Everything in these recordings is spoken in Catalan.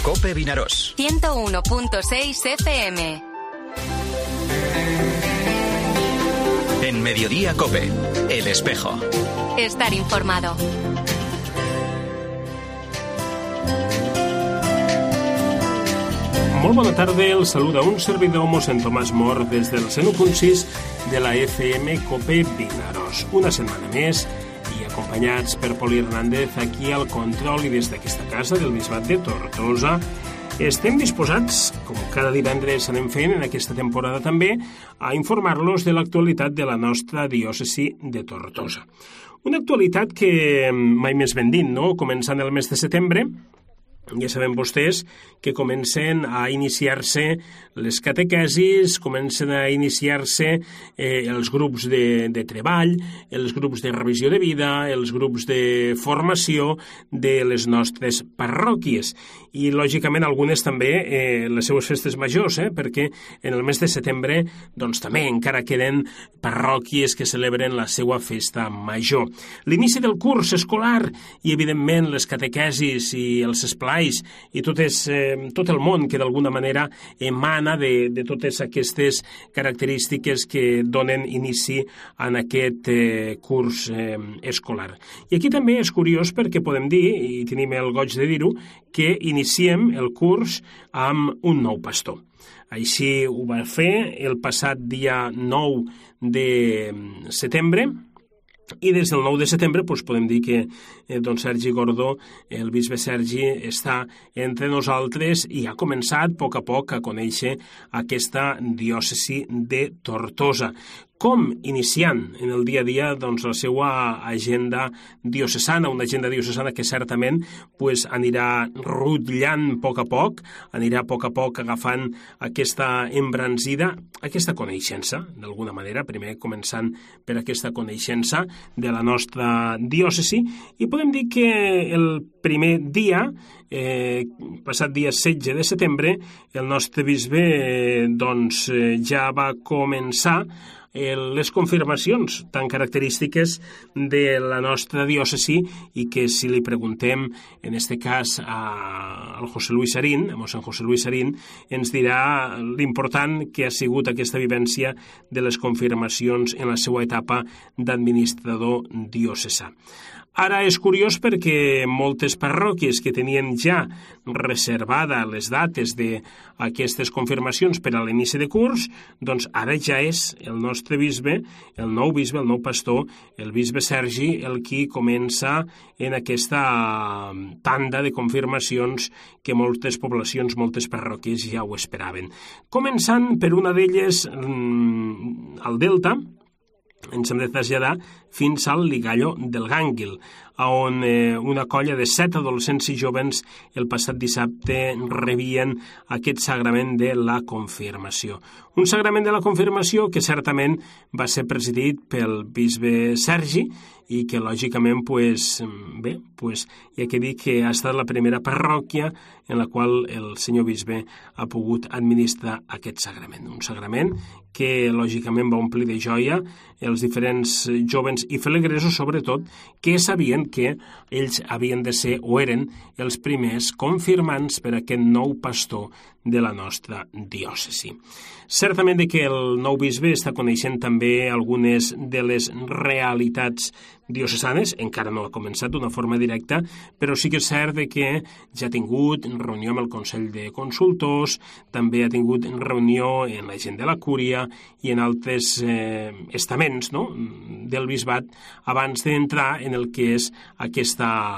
COPE Vinaròs. 101.6 FM. En Mediodía COPE, El Espejo. Estar informado. Molt bona tarda, el saluda un servidor, mossèn Tomàs Mor, des del 101.6 de la FM COPE Vinaròs. Una setmana més i acompanyats per Poli Hernández aquí al control i des d'aquesta casa del Bisbat de Tortosa. Estem disposats, com cada divendres anem fent en aquesta temporada també, a informar-los de l'actualitat de la nostra diòcesi de Tortosa. Una actualitat que mai més ben dit, no? Començant el mes de setembre, ja sabem vostès que comencen a iniciar-se les catequesis, comencen a iniciar-se els grups de treball, els grups de revisió de vida, els grups de formació de les nostres parròquies. I, lògicament, algunes també les seues festes majors, perquè en el mes de setembre doncs, també encara queden parròquies que celebren la seva festa major. L'inici del curs escolar i, evidentment, les catequesis i els esplais i tot el món que d'alguna manera emana de totes aquestes característiques que donen inici en aquest curs escolar. I aquí també és curiós perquè podem dir, i tenim el goig de dir-ho, que iniciem el curs amb un nou pastor. Així ho va fer el passat dia 9 de setembre, i des del 9 de setembre podem dir que Sergi Gordó, el bisbe Sergi, està entre nosaltres i ha començat a poc a conèixer aquesta diòcesi de Tortosa. Com iniciant en el dia a dia la seva agenda diocesana, una agenda diocesana que certament anirà rutllant a poc, anirà a poc agafant aquesta embranzida, aquesta coneixença, d'alguna manera, primer començant per aquesta coneixença de la nostra diòcesi, i podem dir que el primer dia, passat dia 16 de setembre, el nostre bisbe ja va començar les confirmacions tan característiques de la nostra diòcesi i que si li preguntem, en este cas al José Luis Sarín, a mossèn José Luis Sarín, ens dirà l'important que ha sigut aquesta vivència de les confirmacions en la seva etapa d'administrador diocesà. Ara és curiós perquè moltes parròquies que tenien ja reservada les dates d'aquestes confirmacions per a l'inici de curs, doncs ara ja és el nostre bisbe, el nou pastor, el bisbe Sergi, el qui comença en aquesta tanda de confirmacions que moltes poblacions, moltes parròquies ja ho esperaven. Començant per una d'elles al Delta, ens hem de traslladar fins al Ligallo del Gànguil, on una colla de 7 adolescents i jovens el passat dissabte rebien aquest sagrament de la confirmació. Un sagrament de la confirmació que certament va ser presidit pel bisbe Sergi i que lògicament hi ha que dir que ha estat la primera parròquia en la qual el senyor bisbe ha pogut administrar aquest sagrament. Un sagrament que lògicament va omplir de joia els diferents jovens i feligresos, sobretot, que sabien que ells havien de ser o eren els primers confirmants per a aquest nou pastor de la nostra diòcesi. Certament que el nou bisbe està coneixent també algunes de les realitats diocesanes, encara no ha començat d'una forma directa, però sí que és cert que ja ha tingut reunió amb el Consell de Consultors, també ha tingut reunió en la gent de la Cúria i en altres estaments del bisbat abans d'entrar en el que és aquesta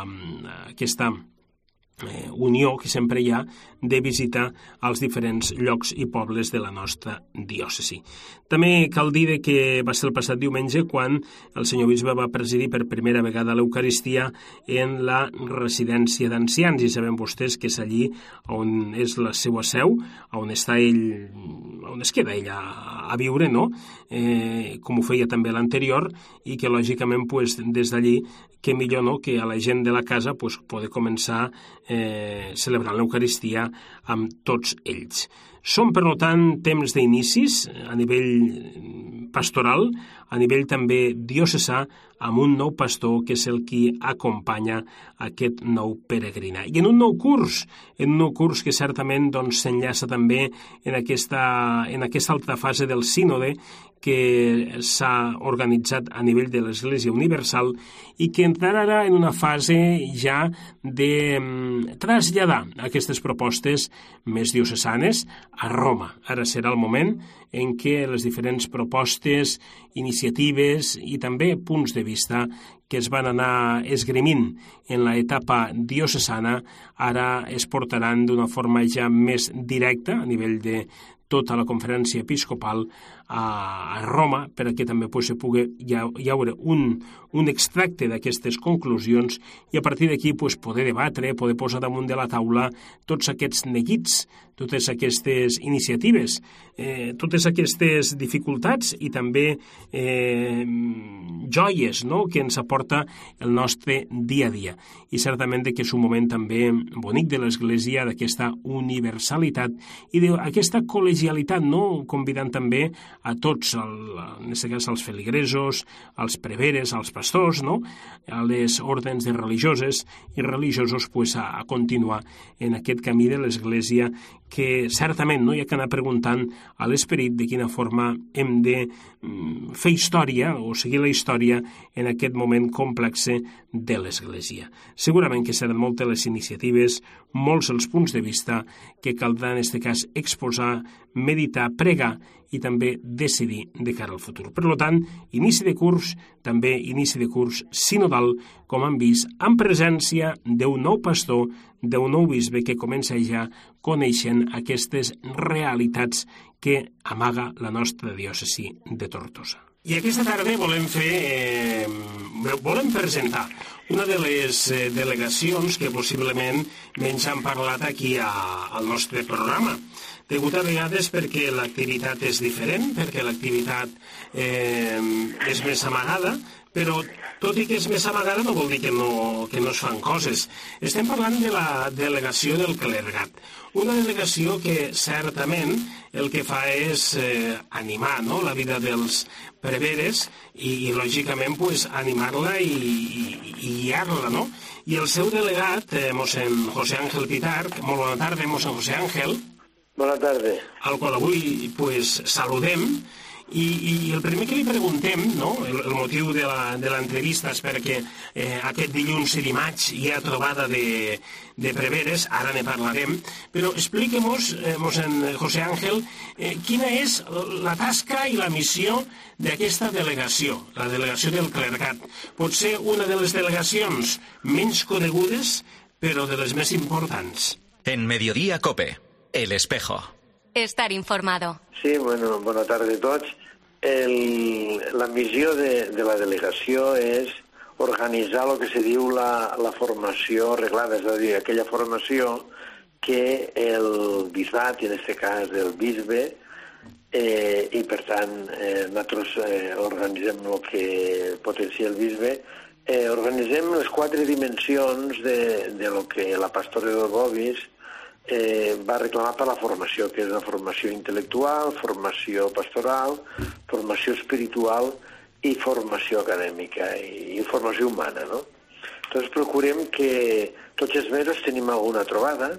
unió que sempre hi ha de visitar als diferents llocs i pobles de la nostra diòcesi. També cal dir que va ser el passat diumenge quan el senyor bisbe va presidir per primera vegada l'Eucaristia en la residència d'ancians, i sabem vostès que és allí on és la seva seu, on està ell, on es queda ell a viure, com ho feia també l'anterior, i que lògicament des d'allí que millor que a la gent de la casa poder començar celebrant l'Eucaristia amb tots ells. Són, per tant, temps d'inicis a nivell pastoral, a nivell també diocesà, amb un nou pastor que és el qui acompanya aquest nou peregrinar. I en un nou curs que certament s'enllaça també en aquesta altra fase del sínode que s'ha organitzat a nivell de l'Església Universal i que entrarà en una fase ja de traslladar aquestes propostes més diocesanes a Roma. Ara serà el moment en què les diferents propostes, iniciatives i també punts de vista que es van anar esgrimint en l'etapa diocesana ara es portaran d'una forma ja més directa a nivell de tota la conferència episcopal a Roma, perquè també se pugui hi haure un extracte d'aquestes conclusions i a partir d'aquí poder debatre, poder posar damunt de la taula tots aquests neguits, totes aquestes iniciatives, totes aquestes dificultats i també joies, no?, que ens aporta el nostre dia a dia. I certament que és un moment també bonic de l'Església, d'aquesta universalitat i d'aquesta col·legialitat, no?, convidant també a tots, en aquest cas als feligresos, als preveres, als pastors, no?, a les ordens de religioses i religiosos a continuar en aquest camí de l'Església que certament no hi ha que anar preguntant a l'esperit de quina forma hem de fer història o seguir la història en aquest moment complex de l'Església. Segurament que seran moltes les iniciatives, molts els punts de vista que caldrà en aquest cas exposar, meditar, pregar i també decidir de cara al futur. Per tant, inici de curs, també inici de curs sinodal, com han vist, en presència d'un nou pastor, d'un nou bisbe que comença ja coneixent aquestes realitats que amaga la nostra diòcesi de Tortosa. I aquesta tarda volem presentar una de les delegacions que possiblement menys han parlat aquí al nostre programa. Degut a vegades perquè l'activitat és diferent, perquè l'activitat és més amagada, però tot i que és més amagada no vol dir que no es fan coses. Estem parlant de la delegació del clergat. Una delegació que certament el que fa és animar, no?, la vida dels preveres i lògicament animar-la i guiar-la, no? I el seu delegat, mossèn José Ángel Pitarch, molt bona tarda, mossèn José Ángel. Bona tarda. Al qual avui saludem. I el primer que li preguntem, no?, el motiu de l'entrevista és perquè aquest dilluns i dimarts hi ha trobada de preveres, ara ne parlarem, però expliquem-nos, mossèn José Ángel, quina és la tasca i la missió d'aquesta delegació, la delegació del clergat. Pot ser una de les delegacions menys conegudes, però de les més importants. En Mediodía COPE, El Espejo. Estar informado. Sí, bueno, bona tarda a tots. La missió de la delegació és organitzar el que se diu la formació arreglada, és a dir, aquella formació que el bisbat, i en aquest cas el bisbe, i per tant nosaltres organitzem el que potencia el bisbe, organitzem les 4 dimensions de lo que la pastora del Bovis va reclamar per la formació, que és la formació intel·lectual, formació pastoral, formació espiritual i formació acadèmica i formació humana, no? Doncs procurem que tots els mesos tenim alguna trobada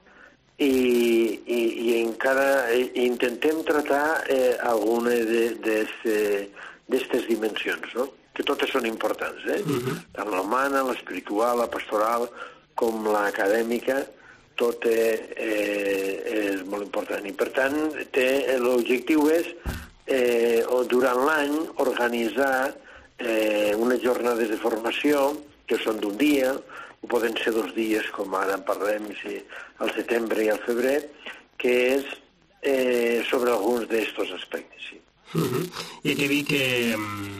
i encara intentem tratar alguna d'aquestes dimensions, no?, que totes són importants, tant l'humana, l'espiritual, la pastoral, com l'acadèmica, tot és molt important. I, per tant, l'objectiu és, durant l'any, organitzar unes jornades de formació que són d'un dia, o poden ser 2 dies, com ara en parlem, al setembre i al febrer, que és sobre alguns d'aquests aspectes, sí. I he de dir que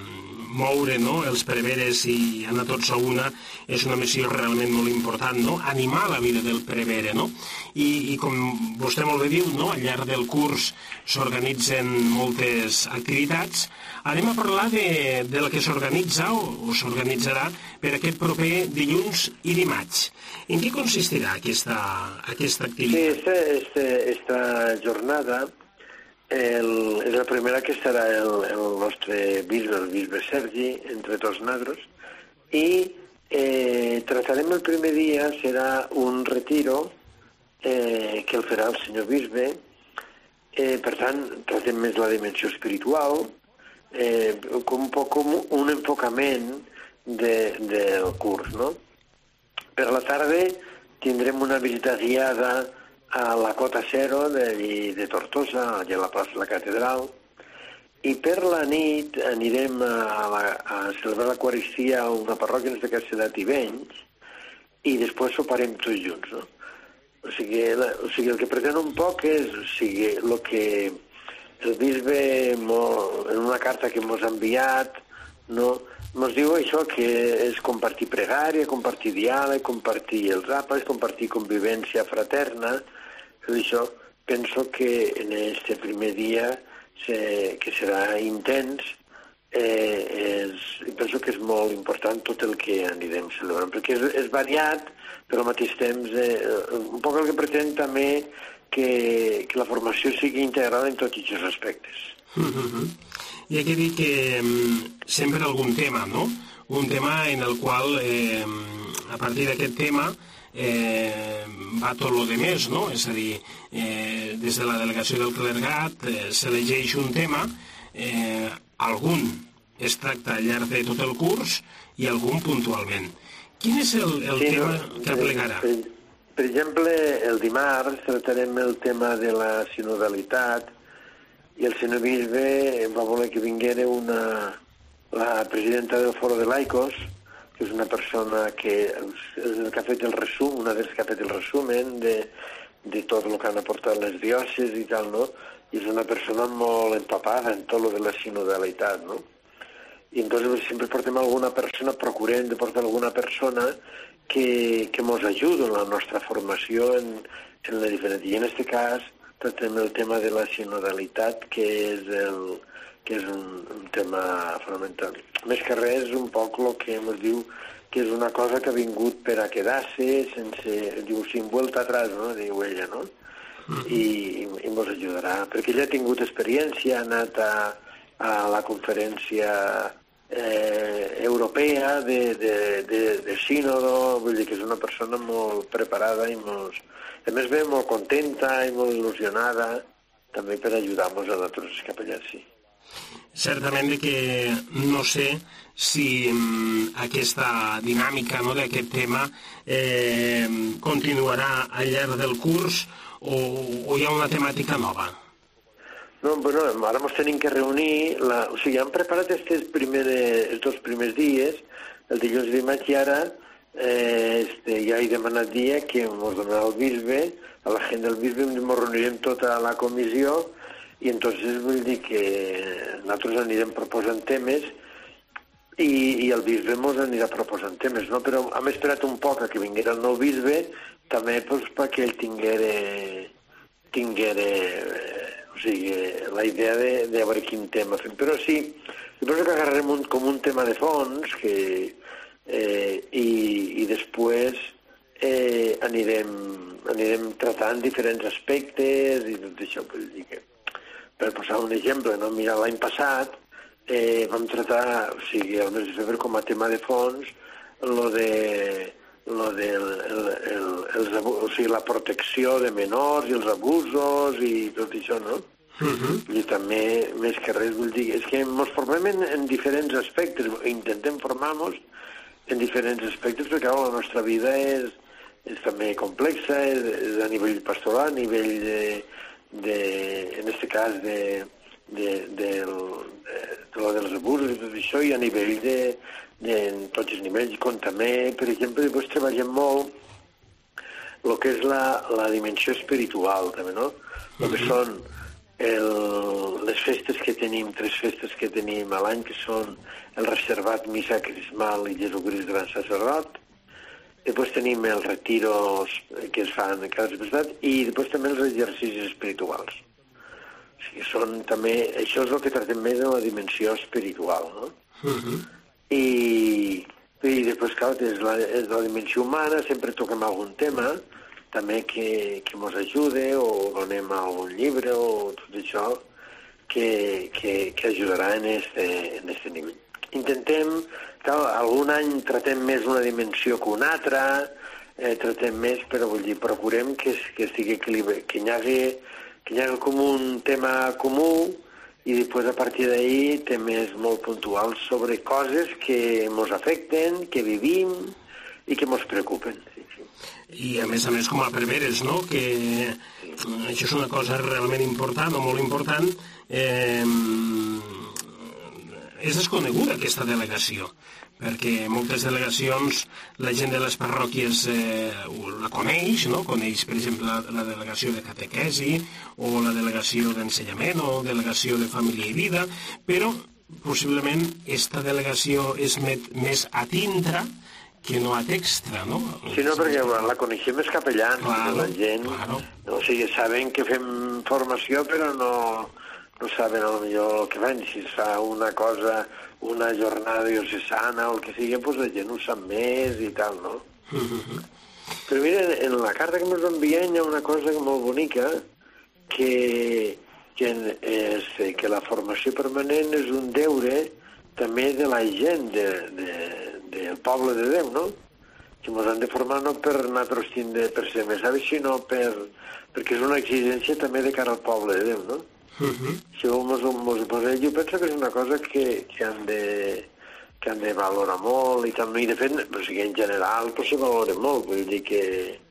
moure, no?, els preveres i anar tots a una és una missió realment molt important, no?, animar la vida del prevere, no? I com vostè molt bé diu, no?, al llarg del curs s'organitzen moltes activitats. Anem a parlar de la que s'organitza o s'organitzarà per aquest proper dilluns i dimarts. En què consistirà aquesta activitat? Sí, esta jornada és la primera que estarà el nostre bisbe, el bisbe Sergi, entre tots nosaltres, i tratarem el primer dia, serà un retiro que el farà el senyor bisbe. Per tant, tratem més la dimensió espiritual, com un enfocament del curs, no? Per la tarda tindrem una visita guiada a la Cota Cero de Tortosa, allà a la plaça de la Catedral, i per la nit anirem a celebrar l'Eucaristia a una parròquia, en aquest cas serà Tivenys, i després soparem tots junts, no? O sigui, el que pretén un poc és, el que el bisbe, en una carta que ens ha enviat, no, ens diu això, que és compartir pregària, compartir diàleg, compartir els àpats, compartir convivència fraterna. Per això penso que en este primer dia, que serà intens, penso que és molt important tot el que anirem celebrant, perquè és variat, però al mateix temps un poc el que pretén també que la formació sigui integrada en tots aquests aspectes. Hi ha que dir que sempre algun tema, no? Un tema en el qual, a partir d'aquest tema, va tot lo demés, no? És a dir, des de la delegació del clergat s'elegeix un tema, algun es tracta al llarg de tot el curs i algun puntualment. Quin és el tema que aplegarà? Per exemple, el dimarts tratarem el tema de la sinodalitat i el senyor bisbe va voler que vinguera la presidenta del Foro de Laicos, que és una persona que ha fet el resum, una de les que ha fet el resumen de tot el que han aportat les diòcesis i tal, no? I és una persona molt empapada en tot lo de la sinodalitat, no? I entonces sempre portem alguna persona, procurem de portar alguna persona que ens ajudi en la nostra formació en la diferent. I en aquest cas tractem el tema de la sinodalitat, que és un tema fonamental. Més que res, un poc el que ens diu que és una cosa que ha vingut per a quedar-se, diu, sin vuelta atrás, no?, diu ella, no? I ens ajudarà, perquè ella ha tingut experiència, ha anat a la conferència europea de sínodo, vull dir que és una persona molt preparada i a més ve molt contenta i molt il·lusionada també per ajudar-nos a nosaltres capellans, sí. Certament que no sé si aquesta dinàmica, no, d'aquest tema continuarà al llarg del curs o hi ha una temàtica nova. No, bueno, ara ens tenim que reunir, o sigui, hem preparat aquests dos primers dies, el dilluns i dimarts, i ara ja he demanat dia que ens donarà el bisbe, a la gent del bisbe, ens reunirem tota la comissió, i entonces vull dir que nosaltres anirem proposant temes i el bisbe ens anirà proposant temes, no? Però hem esperat un poc que vinguera el nou bisbe, també perquè ell tinguera o sigui, la idea de veure quin tema fem. Però sí, jo penso que agarrarem com un tema de fons i després anirem tratant diferents aspectes i tot això. Per posar un exemple, no? Mira, l'any passat vam tratar, o sigui, al mes de febrer com a tema de fons, la protecció de menors i els abusos i tot això, no? I també, més que res, vull dir, és que ens formem en diferents aspectes, intentem formar-nos en diferents aspectes, perquè la nostra vida és també complexa, és a nivell pastoral, a nivell en aquest cas dels abusos i tot això, i a nivell de tots els nivells, com també, per exemple, després treballem molt el que és la dimensió espiritual, també, no? El que són les festes que tenim, 3 festes que tenim a l'any, que són el reservat Missa Crismal i Jesucrist Gran Sacerdot. Després tenim els retiros que es fan cada setmana i després també els exercicis espirituals. O sigui, són també... Això és el que tractem més en la dimensió espiritual, no? I després, clar, és la dimensió humana, sempre toquem algun tema, també que ens ajude, o donem algun llibre, o tot això, que ajudarà en este nivell. Intentem, clar, algun any tratem més una dimensió que una altra, tratem més, però vull dir, procurem que estigui equilibrat, que hi hagi com un tema comú, i després a partir d'ahir temes molt puntuals sobre coses que ens afecten, que vivim i que ens preocupen. I a més, com a preveres, no?, que això és una cosa realment important o molt important. És desconeguda aquesta delegació, perquè moltes delegacions la gent de les parròquies la coneix, no? Coneix, per exemple, la delegació de catequesi o la delegació d'ensenyament o delegació de família i vida, però possiblement aquesta delegació és més a dintre que no a extra, no? Sí, no, perquè la coneixem els capellans, la gent, o sigui, saben que fem formació, però no saben potser el que fan. Si es fa una cosa, una jornada diocesana o el que sigui, doncs la gent ho sap més i tal, no? Però mira, en la carta que ens envien hi ha una cosa molt bonica, que la formació permanent és un deure també de la gent del poble de Déu, no? Que ens han de formar no per nosaltres tindre per ser més savis, sinó perquè és una exigència també de cara al poble de Déu, no? Això jo penso que és una cosa que han de valorar molt i també, de fet, o sigui, en general se valora molt, vull dir que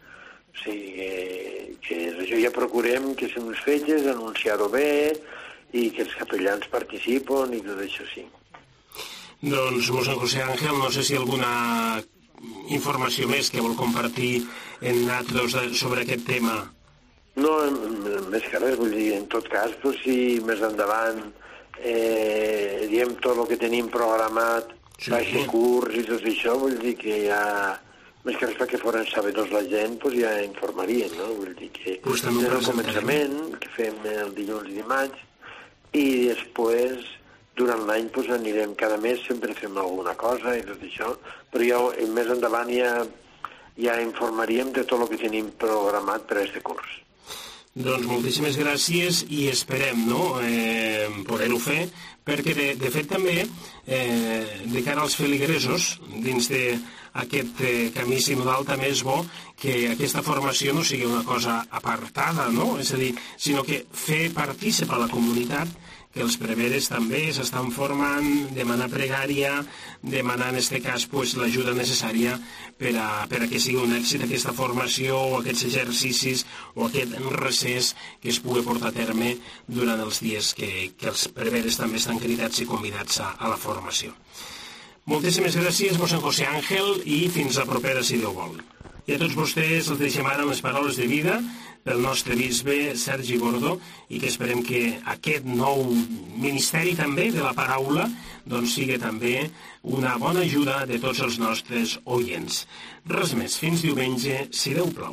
això ja procurem que siguin les fetges, anunciar-ho bé i que els capellans participen i tot això, sí. Doncs, mossèn José Ángel, no sé si alguna informació més que vol compartir amb nosaltres sobre aquest tema. No, més que res, vull dir, en tot cas, si més endavant diem tot el que tenim programat, va ser curs i tot això, vull dir que ja, més que res perquè foren sabedors la gent, ja informarien, no? Vull dir que des del començament, que fem el dilluns i dimarts, i després, durant l'any, anirem cada mes, sempre fem alguna cosa i tot això, però ja més endavant ja informaríem de tot el que tenim programat per a aquest curs. Doncs moltíssimes gràcies i esperem, no?, poder-ho fer, perquè de fet també, de cara als feligresos, dins d'aquest camí sinodal, també és bo que aquesta formació no sigui una cosa apartada, no?, és a dir, sinó que fer partícip a la comunitat, que els preveres també s'estan formant, demanar pregària, demanar en aquest cas l'ajuda necessària per a que sigui un èxit aquesta formació o aquests exercicis o aquest recés que es pugui portar a terme durant els dies que els preveres també estan cridats i convidats a la formació. Moltíssimes gràcies, mossèn José Ángel, i fins a propera, si Déu vol. I a tots vostès els deixem ara les paraules de vida del nostre bisbe Sergi Gordó i que esperem que aquest nou ministeri també de la paraula doncs sigui també una bona ajuda de tots els nostres oients. Res més, fins diumenge, si Déu plau.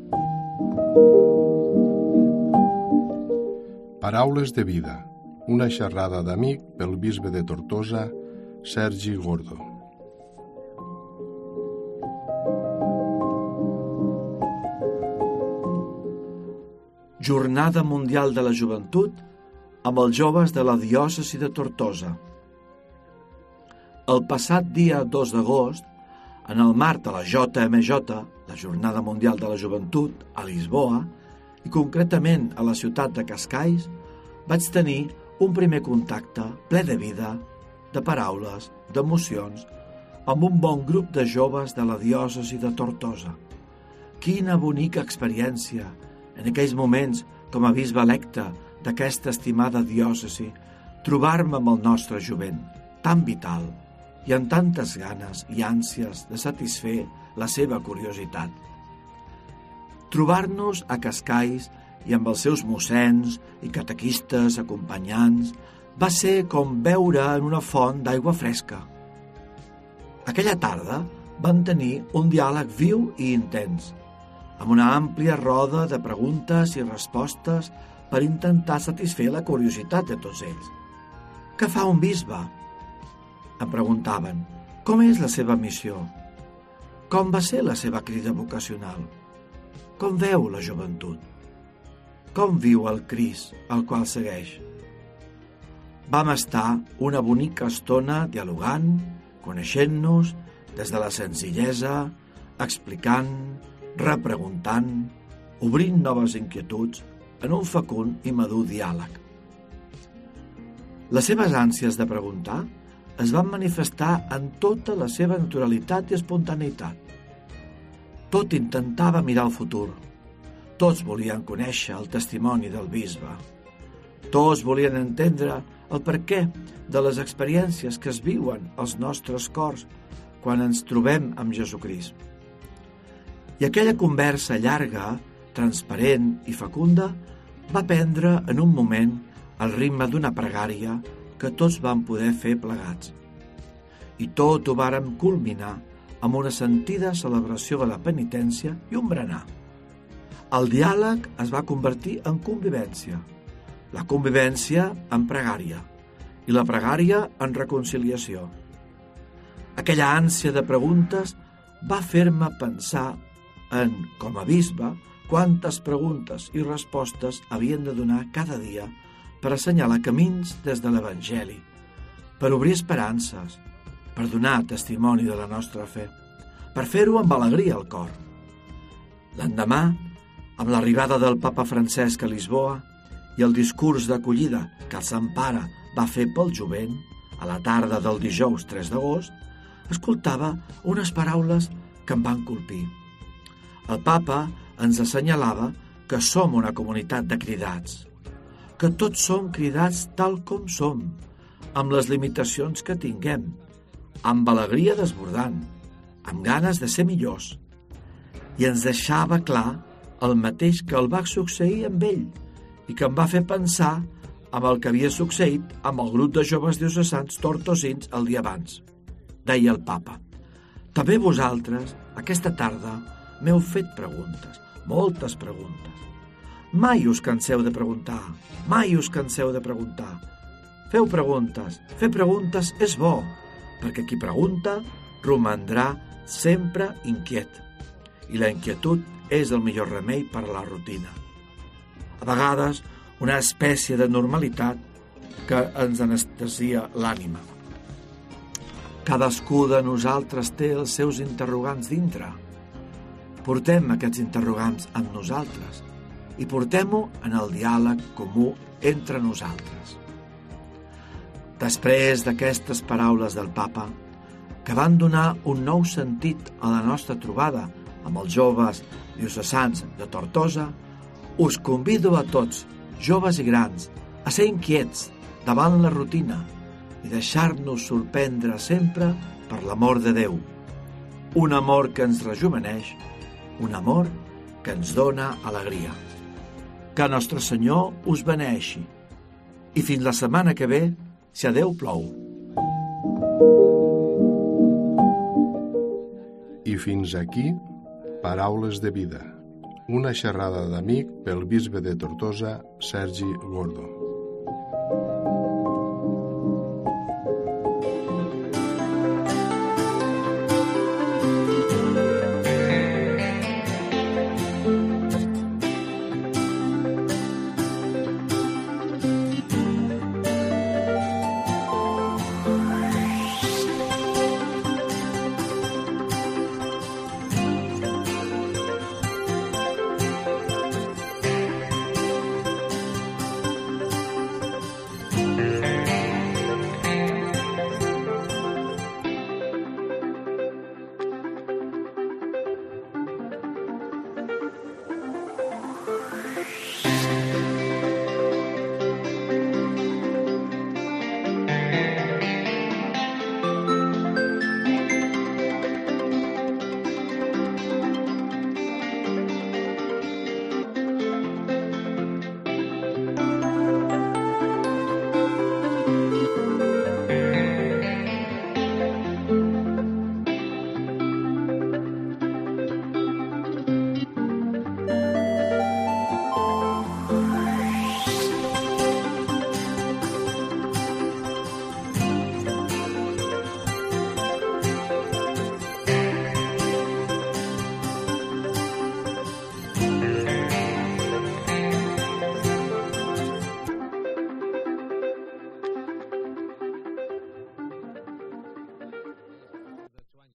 Paraules de vida, una xerrada d'amic pel bisbe de Tortosa, Sergi Gordó. Jornada Mundial de la Joventut amb els joves de la diòcesi de Tortosa. El passat dia 2 d'agost, en el marc de la JMJ, la Jornada Mundial de la Joventut, a Lisboa, i concretament a la ciutat de Cascais, vaig tenir un primer contacte ple de vida, de paraules, d'emocions, amb un bon grup de joves de la diòcesi de Tortosa. Quina bonica experiència, en aquells moments, com a bisbe electe d'aquesta estimada diòcesi, trobar-me amb el nostre jovent, tan vital i amb tantes ganes i ànsies de satisfer la seva curiositat. Trobar-nos a Cascais i amb els seus mossens i catequistes acompanyants va ser com beure en una font d'aigua fresca. Aquella tarda van tenir un diàleg viu i intens, amb una àmplia roda de preguntes i respostes per intentar satisfer la curiositat de tots ells. Què fa un bisbe? Em preguntaven. Com és la seva missió? Com va ser la seva crida vocacional? Com veu la joventut? Com viu el Crist al qual segueix? Vam estar una bonica estona dialogant, coneixent-nos des de la senzillesa, explicant, repreguntant, obrint noves inquietuds en un fecund i madur diàleg. Les seves ànsies de preguntar es van manifestar en tota la seva naturalitat i espontaneïtat. Tot intentava mirar el futur. Tots volien conèixer el testimoni del bisbe. Tots volien entendre el perquè de les experiències que es viuen als nostres cors quan ens trobem amb Jesucrist. I aquella conversa llarga, transparent i fecunda va prendre en un moment el ritme d'una pregària que tots vam poder fer plegats. I tot ho vàrem culminar amb una sentida celebració de la penitència i un berenar. El diàleg es va convertir en convivència, la convivència en pregària i la pregària en reconciliació. Aquella ànsia de preguntes va fer-me pensar en, com a bisbe, quantes preguntes i respostes havien de donar cada dia per assenyalar camins des de l'Evangeli, per obrir esperances, per donar testimoni de la nostra fe, per fer-ho amb alegria al cor. L'endemà, amb l'arribada del papa Francesc a Lisboa i el discurs d'acollida que el Sant Pare va fer pel jovent, a la tarda del dijous 3 d'agost, escoltava unes paraules que em van colpir. El papa ens assenyalava que som una comunitat de cridats, que tots som cridats tal com som, amb les limitacions que tinguem, amb alegria desbordant, amb ganes de ser millors. I ens deixava clar el mateix que el va succeir amb ell i que em va fer pensar amb el que havia succeït amb el grup de joves diocesans tortosins el dia abans. Deia el papa: també vosaltres, aquesta tarda, m'heu fet preguntes, moltes preguntes. Mai us canseu de preguntar, mai us canseu de preguntar. Feu preguntes, fer preguntes és bo, perquè qui pregunta romandrà sempre inquiet. I la inquietud és el millor remei per a la rutina. A vegades, una espècie de normalitat que ens anestesia l'ànima. Cadascú de nosaltres té els seus interrogants dintre. Portem aquests interrogants amb nosaltres i portem-ho en el diàleg comú entre nosaltres. Després d'aquestes paraules del papa, que van donar un nou sentit a la nostra trobada amb els joves diocesans de Tortosa, us convido a tots, joves i grans, a ser inquiets davant la rutina i deixar-nos sorprendre sempre per l'amor de Déu. Un amor que ens rejuveneix, un amor que ens dona alegria. Que Nostre Senyor us beneixi. I fins la setmana que ve, si a Déu plou. I fins aquí, Paraules de vida. Una xerrada d'amic pel bisbe de Tortosa, Sergi Gordo.